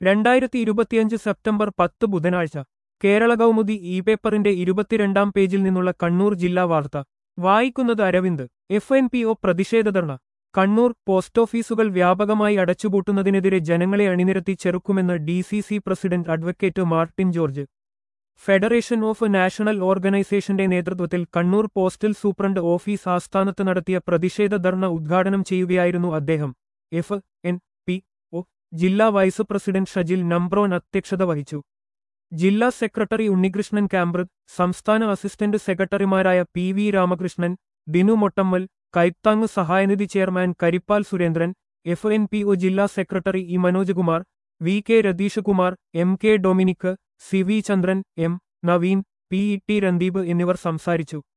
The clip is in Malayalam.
2025 സെപ്റ്റംബർ 10 ബുധനാഴ്ച കേരള കൗമുദി ഇ പേപ്പറിന്റെ 22-ാം പേജിൽ നിന്നുള്ള കണ്ണൂർ ജില്ലാ വാർത്ത വായിക്കുന്നത് അരവിന്ദ്. FNPO പ്രതിഷേധധർണ. കണ്ണൂർ. പോസ്റ്റോഫീസുകൾ വ്യാപകമായി അടച്ചുപൂട്ടുന്നതിനെതിരെ ജനങ്ങളെ അണിനിരത്തി ചെറുക്കുമെന്ന് DCC president advocate Martin George. Federation of national ഓർഗനൈസേഷന്റെ നേതൃത്വത്തിൽ കണ്ണൂർ പോസ്റ്റൽ സൂപ്രണ്ട് ഓഫീസ് ആസ്ഥാനത്ത് നടത്തിയ പ്രതിഷേധ ധർണ ഉദ്ഘാടനം ചെയ്യുകയായിരുന്നു അദ്ദേഹം. FNPO ജില്ലാ വൈസ് പ്രസിഡന്റ് ഷജിൽ നമ്പ്രോൻ അധ്യക്ഷത വഹിച്ചു. ജില്ലാ സെക്രട്ടറി ഉണ്ണികൃഷ്ണൻ കാമ്പ്രത്, സംസ്ഥാന അസിസ്റ്റന്റ് സെക്രട്ടറിമാരായ PV രാമകൃഷ്ണൻ, ബിനു മൊട്ടമ്മൽ, കൈത്താങ് സഹായനിധി ചെയർമാൻ കരിപ്പാൽ സുരേന്ദ്രൻ, FNPO ജില്ലാ secretary E Manojkumar, VK Rathishkumar, MK Dominic, CV Chandran, M Naveen, PET Randeep എന്നിവർ സംസാരിച്ചു.